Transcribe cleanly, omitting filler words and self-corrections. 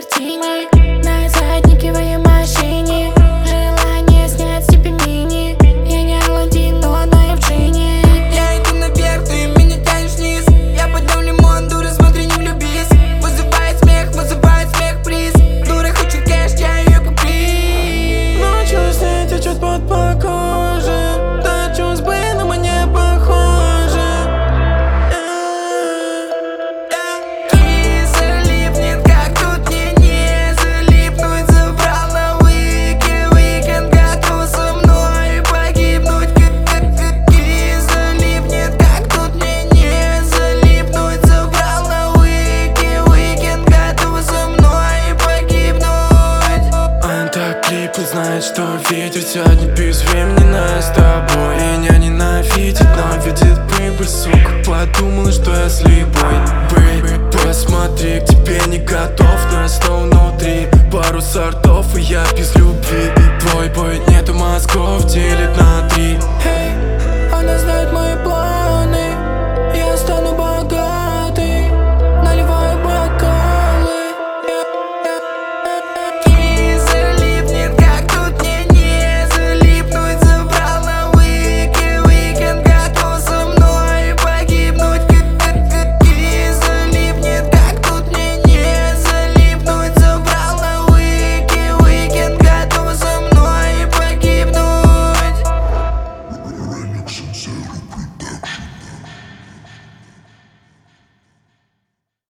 мартини на заднике в ее машине. Желание снять себе мини. Я не Аладдин, но я в джине. Я иду наверх, ты меня тянешь вниз. Я поднял лимон, дура, смотри, не влюбись. Вызывает смех, приз. Дура хочет кэш, я ее купи. Ночью с ней течет пот по коже. Да чувств бы на мне похоже. Киса липнет, как тут мне не залипнуть. Забрал на уикенд, готов со мной погибнуть. Киса липнет, как тут мне не залипнуть. Забрал на уикенд, готов со мной погибнуть. Она так липнет, знает, что видит. Сегодня без времени нас с тобой. Меня ненавидит, но видит прибыль, сука. Подумала, что я слепой. Бэйби, посмотри, к тебе не готов, но я снова внутри. Пару сортов, и я без любви. Твой бой, нету мозгов, делит на 3. Она знает мои планы.